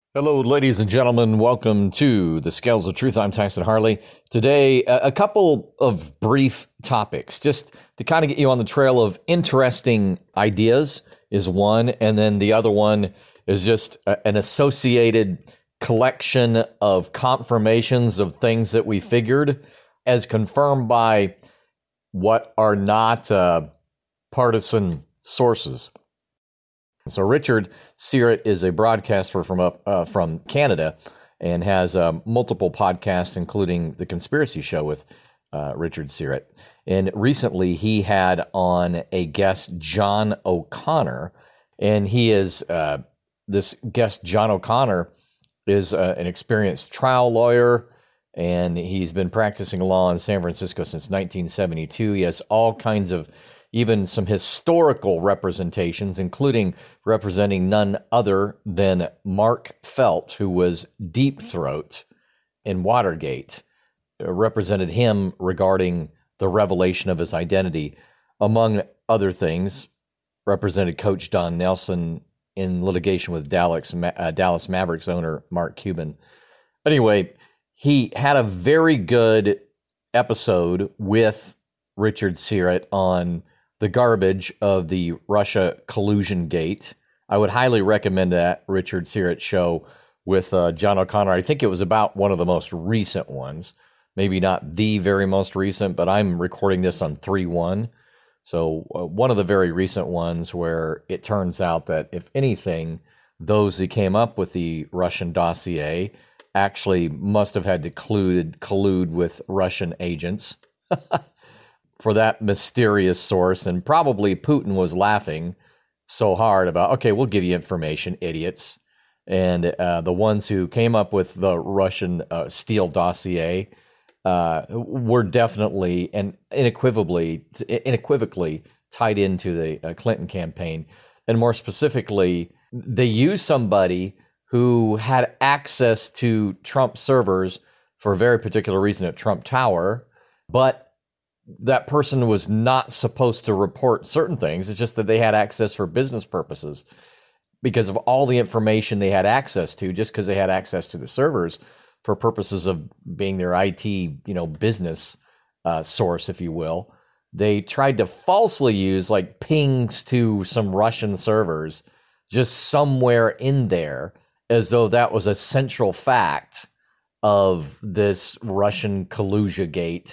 Hello, ladies and gentlemen. Welcome to the Scales of Truth. I'm Tyson Harley. Today, a couple of brief topics just to kind of get you on the trail of interesting ideas is one. And then the other one is just an associated collection of confirmations of things that we figured as confirmed by what are not partisan sources. So Richard Syrett is a broadcaster from Canada and has multiple podcasts, including The Conspiracy Show with Richard Syrett. And recently he had on a guest, John O'Connor, and he is this guest, John O'Connor, is an experienced trial lawyer, and he's been practicing law in San Francisco since 1972. He has all kinds of even some historical representations, including representing none other than Mark Felt, who was Deep Throat in Watergate, represented him regarding the revelation of his identity. Among other things, represented Coach Don Nelson in litigation with Dallas Mavericks owner Mark Cuban. Anyway, he had a very good episode with Richard Syrett on the garbage of the Russia collusion gate. I would highly recommend that Richard Syrett show with John O'Connor. I think it was about one of the most recent ones. Maybe not the very most recent, but I'm recording this on 3/1. So one of the very recent ones where it turns out that, if anything, those who came up with the Russian dossier actually must have had to collude with Russian agents for that mysterious source. And probably Putin was laughing so hard about, okay, we'll give you information, idiots. And the ones who came up with the Russian Steele dossier were definitely and unequivocally tied into the Clinton campaign. And more specifically, they used somebody who had access to Trump servers for a very particular reason at Trump Tower, but that person was not supposed to report certain things. It's just that they had access for business purposes because of all the information they had access to, just because they had access to the servers for purposes of being their IT, business source, if you will. They tried to falsely use like pings to some Russian servers just somewhere in there, as though that was a central fact of this Russian collusion gate.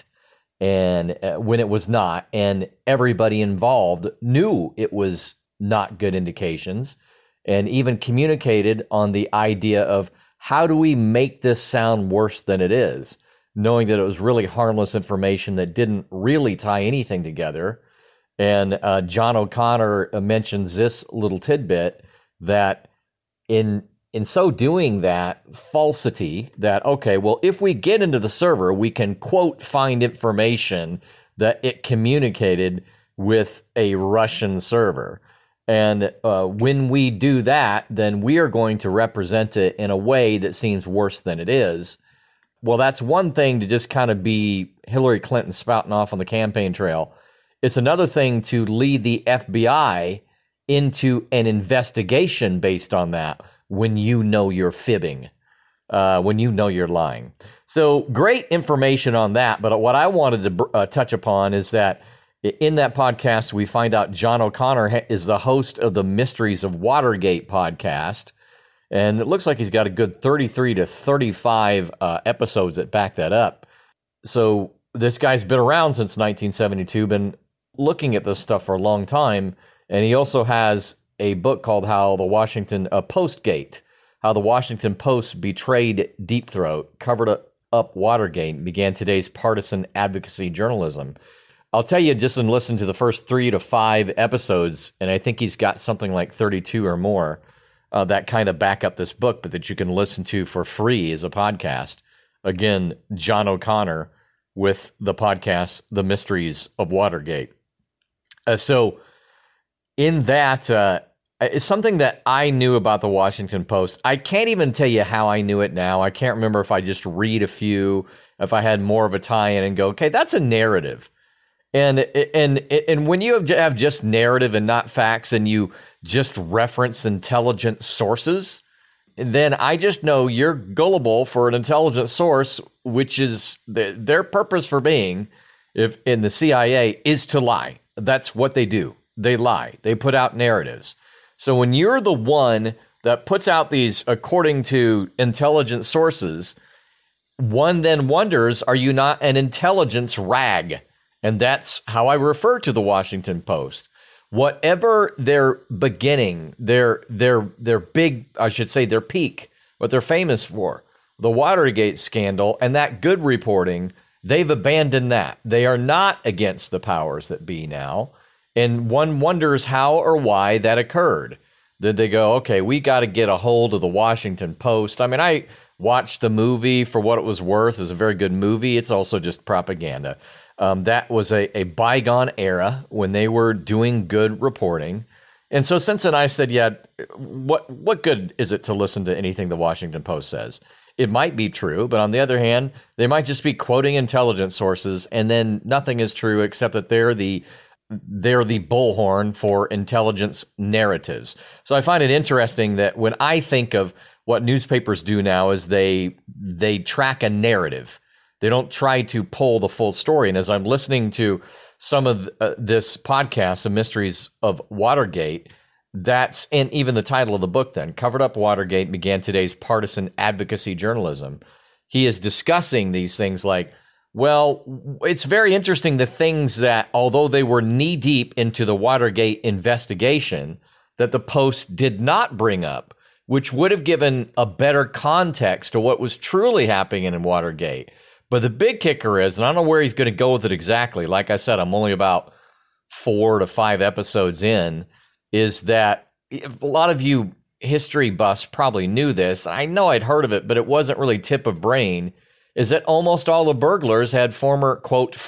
And when it was not, and everybody involved knew it was not good indications, and even communicated on the idea of how do we make this sound worse than it is, knowing that it was really harmless information that didn't really tie anything together. And John O'Connor mentions this little tidbit that in so doing that falsity that, okay, well, if we get into the server, we can, quote, find information that it communicated with a Russian server. And when we do that, then we are going to represent it in a way that seems worse than it is. Well, that's one thing to just kind of be Hillary Clinton spouting off on the campaign trail. It's another thing to lead the FBI into an investigation based on that, when you know you're fibbing, when you know you're lying. So great information on that. But what I wanted to touch upon is that in that podcast, we find out John O'Connor is the host of the Mysteries of Watergate podcast. And it looks like he's got a good 33 to 35 episodes that back that up. So this guy's been around since 1972, been looking at this stuff for a long time. And he also has a book called How the Washington Postgate, how the Washington Post betrayed Deep Throat, covered up Watergate, and began today's partisan advocacy journalism. I'll tell you, just listen to the first 3 to 5 episodes, and I think he's got something like 32 or more that kind of back up this book, but that you can listen to for free as a podcast. Again, John O'Connor with the podcast, The Mysteries of Watergate. So in that, it's something that I knew about the Washington Post. I can't even tell you how I knew it now. I can't remember if I just read a few, if I had more of a tie-in and go, okay, that's a narrative. And when you have just narrative and not facts, and you just reference intelligent sources, then I just know you're gullible for an intelligent source, which is their purpose for being, if in the CIA, is to lie. That's what they do. They lie. They put out narratives. So when you're the one that puts out these, according to intelligence sources, one then wonders, are you not an intelligence rag? And that's how I refer to the Washington Post. Whatever their beginning, their big, I should say their peak, what they're famous for, the Watergate scandal and that good reporting, they've abandoned that. They are not against the powers that be now. And one wonders how or why that occurred. Did they go, okay, we got to get a hold of the Washington Post? I mean, I watched the movie for what it was worth. It's a very good movie. It's also just propaganda. That was a bygone era when they were doing good reporting. And so since then I said, yeah, what good is it to listen to anything the Washington Post says? It might be true, but on the other hand, they might just be quoting intelligence sources, and then nothing is true except that they're the bullhorn for intelligence narratives. So I find it interesting that when I think of what newspapers do now is they track a narrative. They don't try to pull the full story. And as I'm listening to some of this podcast, The Mysteries of Watergate, that's, and even the title of the book then, Covered Up Watergate, Began Today's Partisan Advocacy Journalism. He is discussing these things like, well, it's very interesting the things that, although they were knee-deep into the Watergate investigation, that the Post did not bring up, which would have given a better context to what was truly happening in Watergate. But the big kicker is, and I don't know where he's going to go with it exactly, like I said, I'm only about 4 to 5 episodes in, is that a lot of you history buffs probably knew this. I know I'd heard of it, but it wasn't really tip of brain, is that almost all the burglars had former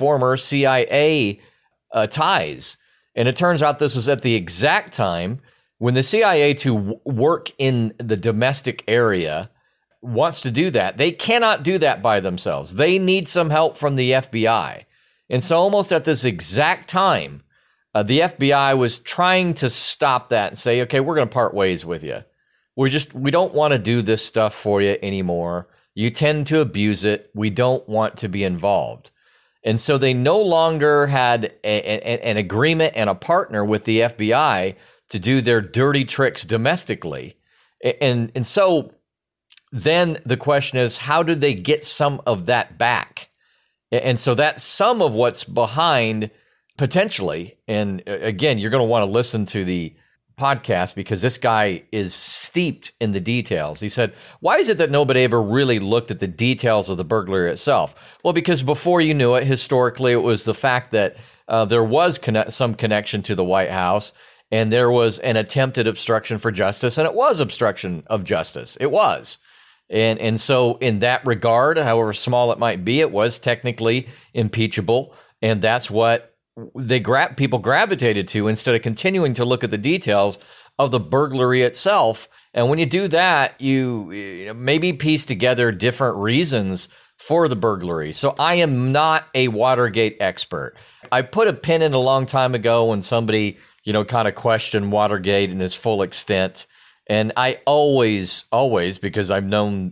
CIA ties. And it turns out this was at the exact time when the CIA to work in the domestic area wants to do that. They cannot do that by themselves. They need some help from the FBI. And so almost at this exact time, the FBI was trying to stop that and say, okay, we're going to part ways with you. We don't want to do this stuff for you anymore. You tend to abuse it. We don't want to be involved. And so they no longer had an agreement and a partner with the FBI to do their dirty tricks domestically. And so then the question is, how did they get some of that back? And so that's some of what's behind potentially. And again, you're going to want to listen to the podcast because this guy is steeped in the details. He said, why is it that nobody ever really looked at the details of the burglary itself? Well, because before you knew it, historically, it was the fact that there was some connection to the White House, and there was an attempted obstruction for justice, and it was obstruction of justice. It was. And so in that regard, however small it might be, it was technically impeachable. And that's what people gravitated to instead of continuing to look at the details of the burglary itself. And when you do that, you maybe piece together different reasons for the burglary. So I am not a Watergate expert. I put a pin in a long time ago when somebody, kind of questioned Watergate in its full extent. And I always, because I've known,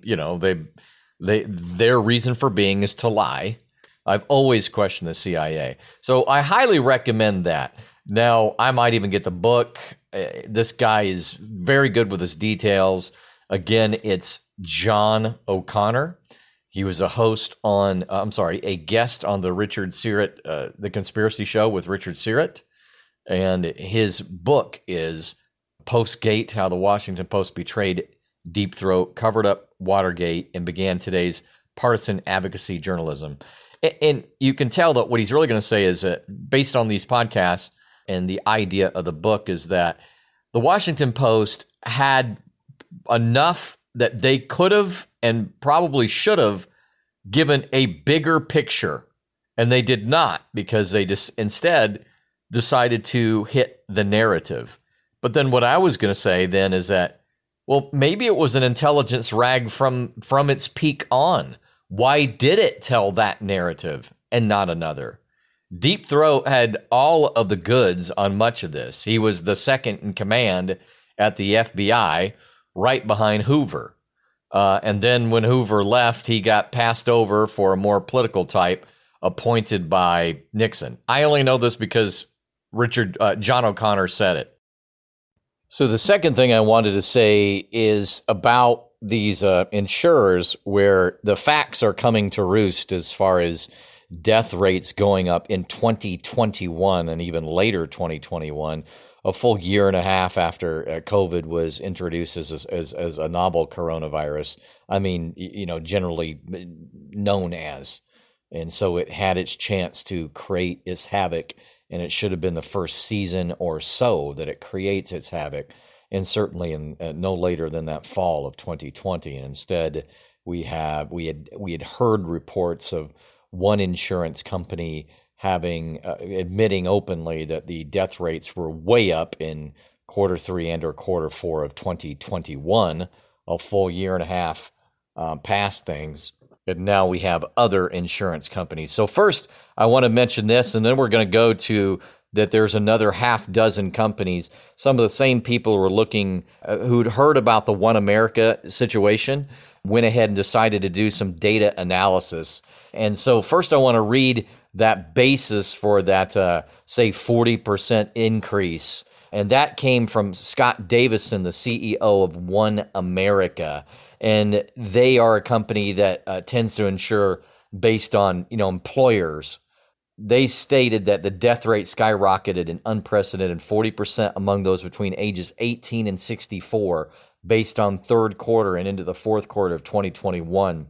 their reason for being is to lie. I've always questioned the CIA. So I highly recommend that. Now, I might even get the book. This guy is very good with his details. Again, it's John O'Connor. He was a guest on the Richard Syrett, the Conspiracy Show with Richard Syrett. And his book is Postgate, How the Washington Post Betrayed Deep Throat, Covered Up Watergate, and Began Today's Partisan Advocacy Journalism. And you can tell that what he's really going to say is that based on these podcasts and the idea of the book is that the Washington Post had enough that they could have and probably should have given a bigger picture. And they did not, because they instead decided to hit the narrative. But then what I was going to say then is that, well, maybe it was an intelligence rag from its peak on. Why did it tell that narrative and not another? Deep Throat had all of the goods on much of this. He was the second in command at the FBI, right behind Hoover. And then when Hoover left, he got passed over for a more political type appointed by Nixon. I only know this because John O'Connor said it. So the second thing I wanted to say is about these insurers where the facts are coming to roost as far as death rates going up in 2021 and even later 2021, a full year and a half after COVID was introduced as a novel coronavirus. I mean, generally known as. And so it had its chance to create its havoc, and it should have been the first season or so that it creates its havoc, and certainly in no later than that fall of 2020. And instead, we had heard reports of one insurance company admitting openly that the death rates were way up in quarter 3 and or quarter 4 of 2021, a full year and a half past things. And now we have other insurance companies. So first, I want to mention this, and then we're going to go to that there's another half dozen companies. Some of the same people who were looking, who'd heard about the One America situation, went ahead and decided to do some data analysis. And so first I want to read that basis for that, say, 40% increase. And that came from Scott Davison, the CEO of One America. And they are a company that tends to insure based on, employers. They stated that the death rate skyrocketed an unprecedented 40% among those between ages 18 and 64 based on third quarter and into the fourth quarter of 2021.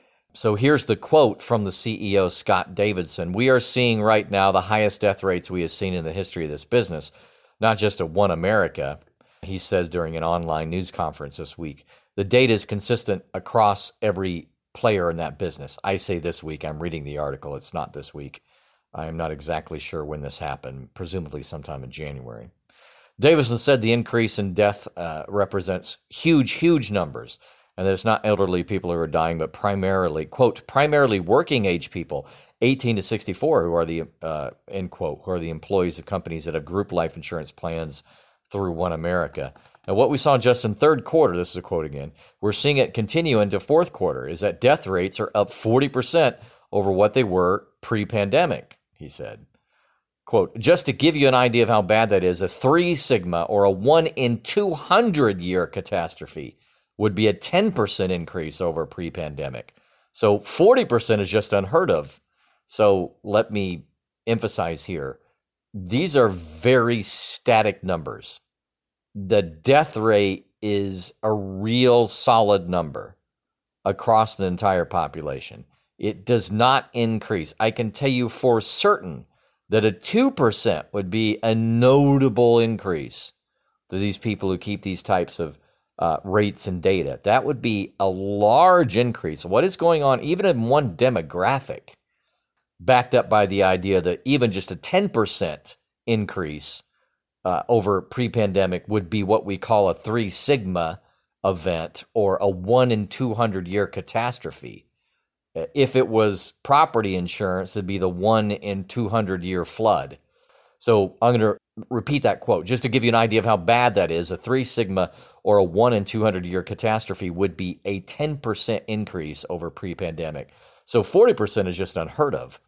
So here's the quote from the CEO, Scott Davison. "We are seeing right now the highest death rates we have seen in the history of this business, not just at One America," he says during an online news conference this week. "The data is consistent across every player in that business." I say this week. I'm reading the article. It's not this week. I am not exactly sure when this happened, presumably sometime in January. Davison said the increase in death represents huge numbers, and that it's not elderly people who are dying, but primarily, quote, primarily working age people, 18 to 64, who are the, end quote, who are the employees of companies that have group life insurance plans through One America. Now, what we saw just in third quarter, this is a quote again, we're seeing it continue into fourth quarter, is that death rates are up 40% over what they were pre-pandemic, he said. Quote, "Just to give you an idea of how bad that is, a 3 sigma or a 1 in 200 year catastrophe would be a 10% increase over pre-pandemic. So 40% is just unheard of. So let me emphasize here, these are very static numbers. The death rate is a real solid number across the entire population. It does not increase. I can tell you for certain that a 2% would be a notable increase to these people who keep these types of rates and data. That would be a large increase. What is going on, even in one demographic, backed up by the idea that even just a 10% increase over pre-pandemic would be what we call a 3 sigma event or a 1 in 200 year catastrophe. If it was property insurance, it'd be the 1 in 200 year flood. So I'm going to repeat that quote just to give you an idea of how bad that is. A 3 sigma or a 1 in 200 year catastrophe would be a 10% increase over pre-pandemic. So 40% is just unheard of.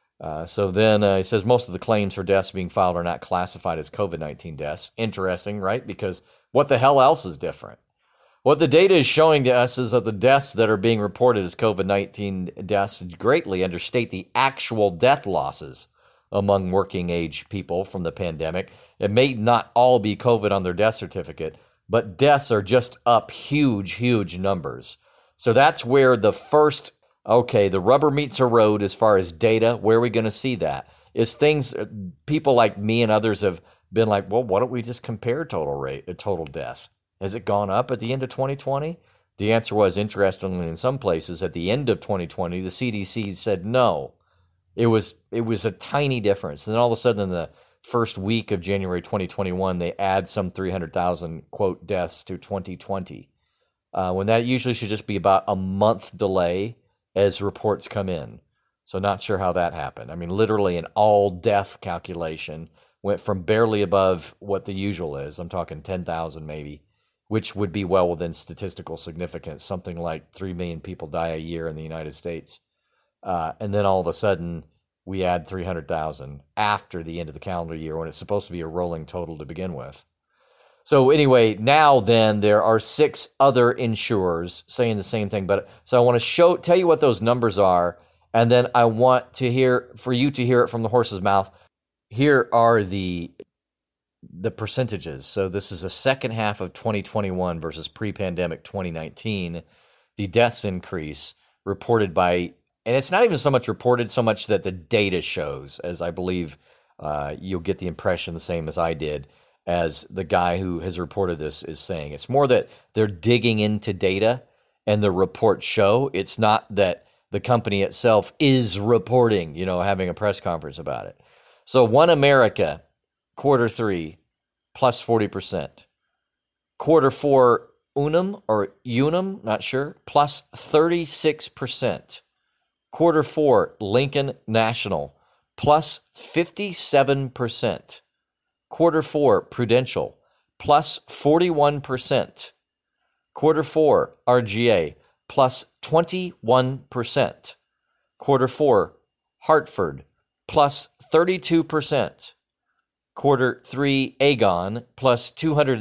So then he says most of the claims for deaths being filed are not classified as COVID-19 deaths. Interesting, right? Because what the hell else is different? What the data is showing to us is that the deaths that are being reported as COVID-19 deaths greatly understate the actual death losses among working age people from the pandemic. It may not all be COVID on their death certificate, but deaths are just up huge numbers. So that's where the first, the rubber meets the road as far as data. Where are we going to see that? Is things, people like me and others have been like, well, why don't we just compare total death? Has it gone up at the end of 2020? The answer was, interestingly, in some places at the end of 2020, the CDC said no. It was a tiny difference. And then all of a sudden, in the first week of January 2021, they add some 300,000, quote, deaths to 2020. When that usually should just be about a month delay as reports come in. So not sure how that happened. I mean, literally an all-death calculation went from barely above what the usual is. I'm talking 10,000 maybe, which would be well within statistical significance. Something like 3 million people die a year in the United States. And then all of a sudden, we add 300,000 after the end of the calendar year when it's supposed to be a rolling total to begin with. So anyway, now then there are 6 other insurers saying the same thing. But so I want to tell you what those numbers are, and then I want to hear it from the horse's mouth. Here are the percentages. So this is a second half of 2021 versus pre-pandemic 2019. The deaths increase reported by, and it's not even so much reported so much that the data shows, as I believe you'll get the impression the same as I did, as the guy who has reported this is saying. It's more that they're digging into data and the reports show. It's not that the company itself is reporting, having a press conference about it. So One America, quarter 3, plus 40%. Quarter 4, Unum, not sure, plus 36%. Quarter 4, Lincoln National, plus 57%. Quarter 4, Prudential, plus 41%. Quarter 4, RGA, plus 21%. Quarter 4, Hartford, plus 32%. Quarter 3, Aegon, plus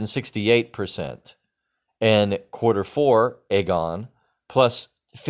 268%. And quarter 4, Aegon, plus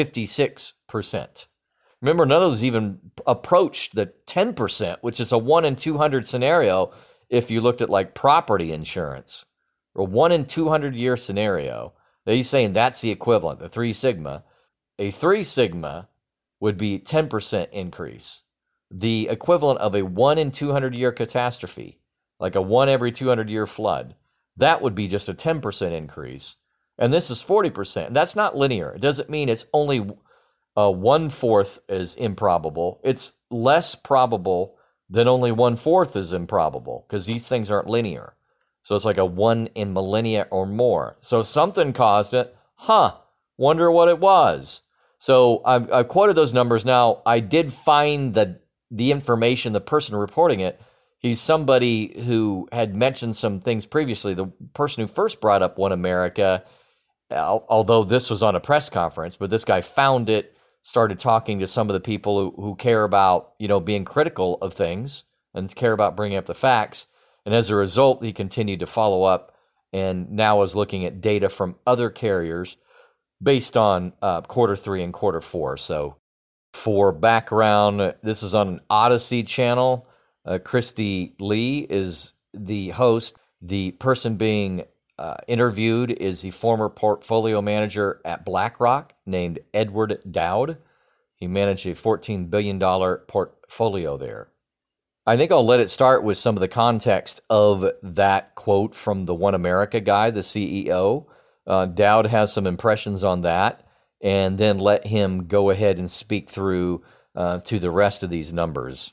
56%. Remember, none of those even approached the 10%, which is a 1 in 200 scenario if you looked at like property insurance. A 1 in 200 year scenario. He's saying that's the equivalent, the 3 sigma. A 3 sigma would be 10% increase. The equivalent of a 1 in 200 year catastrophe, like a 1 every 200 year flood, that would be just a 10% increase. And this is 40%. That's not linear. It doesn't mean it's only 1/4 is improbable. It's less probable than only 1/4 is improbable, because these things aren't linear. So it's like a 1 in millennia or more. So something caused it. Wonder what it was. So I've quoted those numbers. Now, I did find the information, the person reporting it. He's somebody who had mentioned some things previously. The person who first brought up One America, although this was on a press conference, but this guy found it, started talking to some of the people who care about, being critical of things and care about bringing up the facts. And as a result, he continued to follow up and now is looking at data from other carriers based on quarter 3 and quarter 4. So for background, this is on an Odyssey channel. Christy Lee is the host. The person being interviewed is the former portfolio manager at BlackRock named Edward Dowd. He managed a $14 billion portfolio there. I think I'll let it start with some of the context of that quote from the One America guy, the CEO. Dowd has some impressions on that, and then let him go ahead and speak through to the rest of these numbers.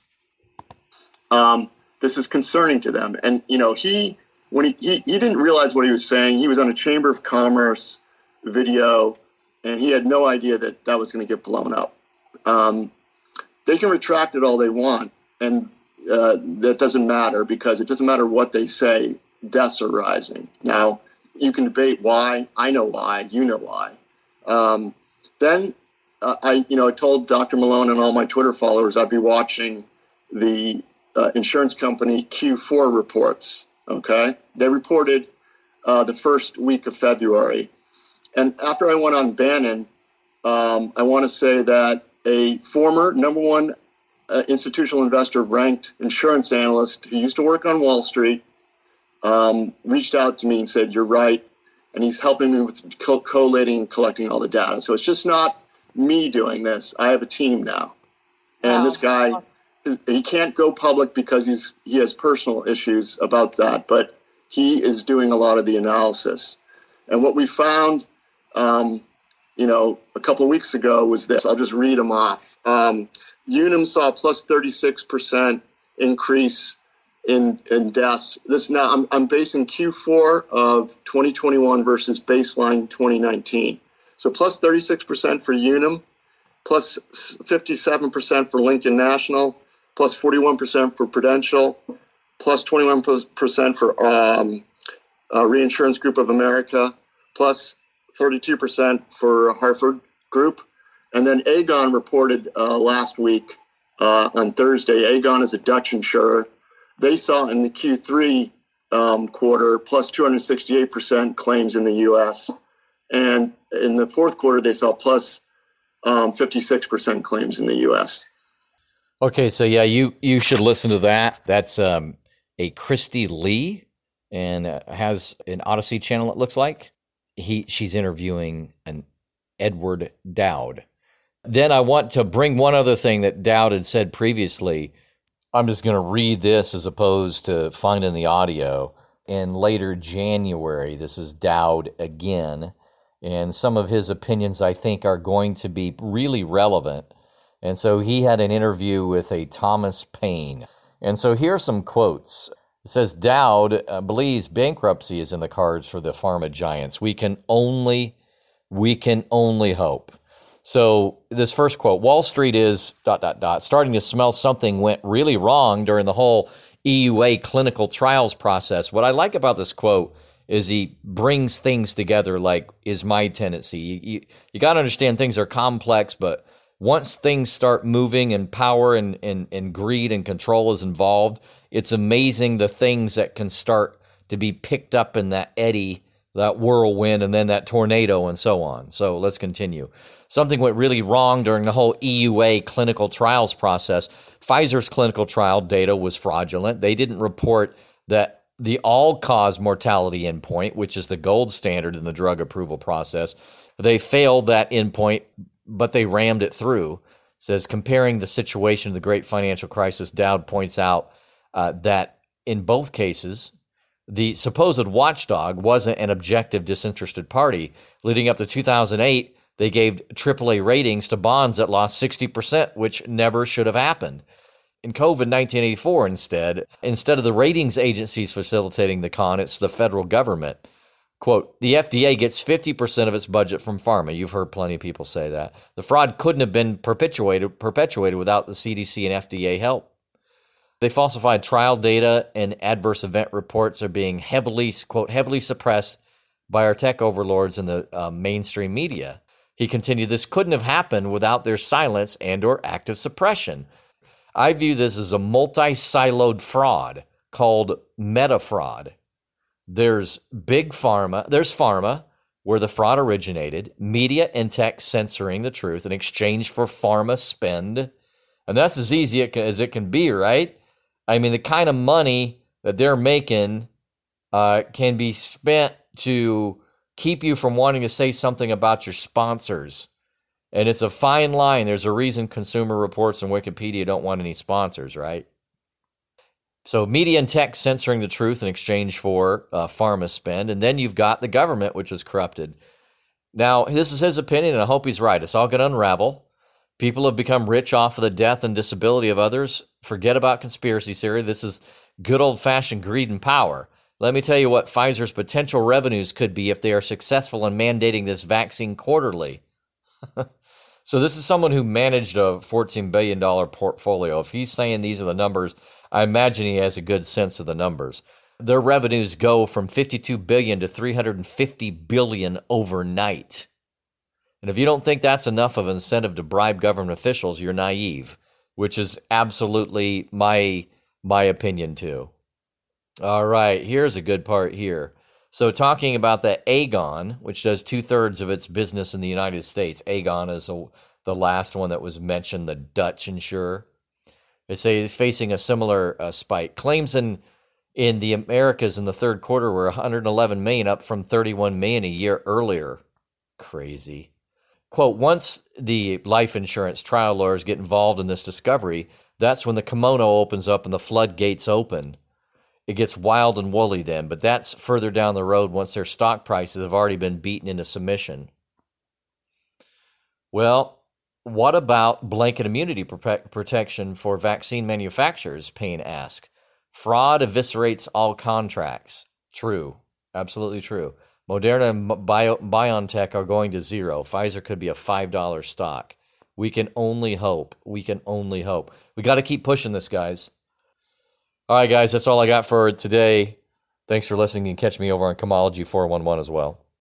This is concerning to them. And, he didn't realize what he was saying. He was on a Chamber of Commerce video, and he had no idea that was going to get blown up. They can retract it all they want, and that doesn't matter, because it doesn't matter what they say. Deaths are rising. Now, you can debate why. I know why. You know why. Then I told Dr. Malone and all my Twitter followers I'd be watching the insurance company Q4 reports. Okay, they reported the first week of February, and after I went on Bannon, I want to say that a former number 1 institutional investor ranked insurance analyst who used to work on Wall Street reached out to me and said, "You're right," and he's helping me with collating and collecting all the data. So it's just not me doing this. I have a team now, and this guy. Awesome. He can't go public because he has personal issues about that, but he is doing a lot of the analysis. And what we found, a couple of weeks ago was this. I'll just read them off. Unum saw plus 36% increase in deaths. This now I'm basing Q4 of 2021 versus baseline 2019. So plus 36% for Unum, plus 57% for Lincoln National, plus 41% for Prudential, plus 21% for Reinsurance Group of America, plus 32% for Hartford Group. And then Aegon reported last week on Thursday. Aegon is a Dutch insurer. They saw in the Q3 quarter plus 268% claims in the U.S. And in the fourth quarter, they saw plus 56% claims in the U.S. Okay, so yeah, you should listen to that. That's a Christy Lee, and has an Odyssey channel, it looks like. She's interviewing an Edward Dowd. Then I want to bring one other thing that Dowd had said previously. I'm just going to read this as opposed to finding the audio. In later January, this is Dowd again, and some of his opinions I think are going to be really relevant. And so he had an interview with a Thomas Paine. And so here are some quotes. It says, Dowd believes bankruptcy is in the cards for the pharma giants. We can only hope. So this first quote, Wall Street is ... starting to smell something went really wrong during the whole EUA clinical trials process. What I like about this quote is he brings things together like is my tendency. You got to understand things are complex, but once things start moving and power and greed and control is involved, it's amazing the things that can start to be picked up in that eddy, that whirlwind, and then that tornado and so on. So let's continue. Something went really wrong during the whole EUA clinical trials process. Pfizer's clinical trial data was fraudulent. They didn't report that the all-cause mortality endpoint, which is the gold standard in the drug approval process. They failed that endpoint, but they rammed it through. It says, comparing the situation to the great financial crisis, Dowd points out that in both cases, the supposed watchdog wasn't an objective, disinterested party. Leading up to 2008, they gave AAA ratings to bonds that lost 60%, which never should have happened. In COVID 1984, instead of the ratings agencies facilitating the con, it's the federal government. Quote, the FDA gets 50% of its budget from pharma. You've heard plenty of people say that. The fraud couldn't have been perpetuated without the CDC and FDA help. They falsified trial data, and adverse event reports are being heavily suppressed by our tech overlords in the mainstream media. He continued, this couldn't have happened without their silence and or active suppression. I view this as a multi-siloed fraud called meta fraud. There's big pharma, there's pharma, where the fraud originated, media and tech censoring the truth in exchange for pharma spend. And that's as easy as it can be, right? I mean, the kind of money that they're making can be spent to keep you from wanting to say something about your sponsors. And it's a fine line. There's a reason Consumer Reports and Wikipedia don't want any sponsors, right? So media and tech censoring the truth in exchange for pharma spend. And then you've got the government, which is corrupted. Now, this is his opinion, and I hope he's right. It's all going to unravel. People have become rich off of the death and disability of others. Forget about conspiracy theory. This is good old-fashioned greed and power. Let me tell you what Pfizer's potential revenues could be if they are successful in mandating this vaccine quarterly. So this is someone who managed a $14 billion portfolio. If he's saying these are the numbers, I imagine he has a good sense of the numbers. Their revenues go from $52 billion to $350 billion overnight. And if you don't think that's enough of an incentive to bribe government officials, you're naive, which is absolutely my opinion too. All right, here's a good part here. So talking about the Aegon, which does 2/3 of its business in the United States. Aegon is the last one that was mentioned, the Dutch insurer. It's facing a similar spike. Claims in the Americas in the third quarter were 111 million, up from 31 million a year earlier. Crazy. Quote, once the life insurance trial lawyers get involved in this discovery, that's when the kimono opens up and the floodgates open. It gets wild and woolly then, but that's further down the road once their stock prices have already been beaten into submission. Well, what about blanket immunity protection for vaccine manufacturers, Payne asked. Fraud eviscerates all contracts. True. Absolutely true. Moderna and BioNTech are going to zero. Pfizer could be a $5 stock. We can only hope. We got to keep pushing this, guys. All right, guys, that's all I got for today. Thanks for listening. You can catch me over on Comology 411 as well.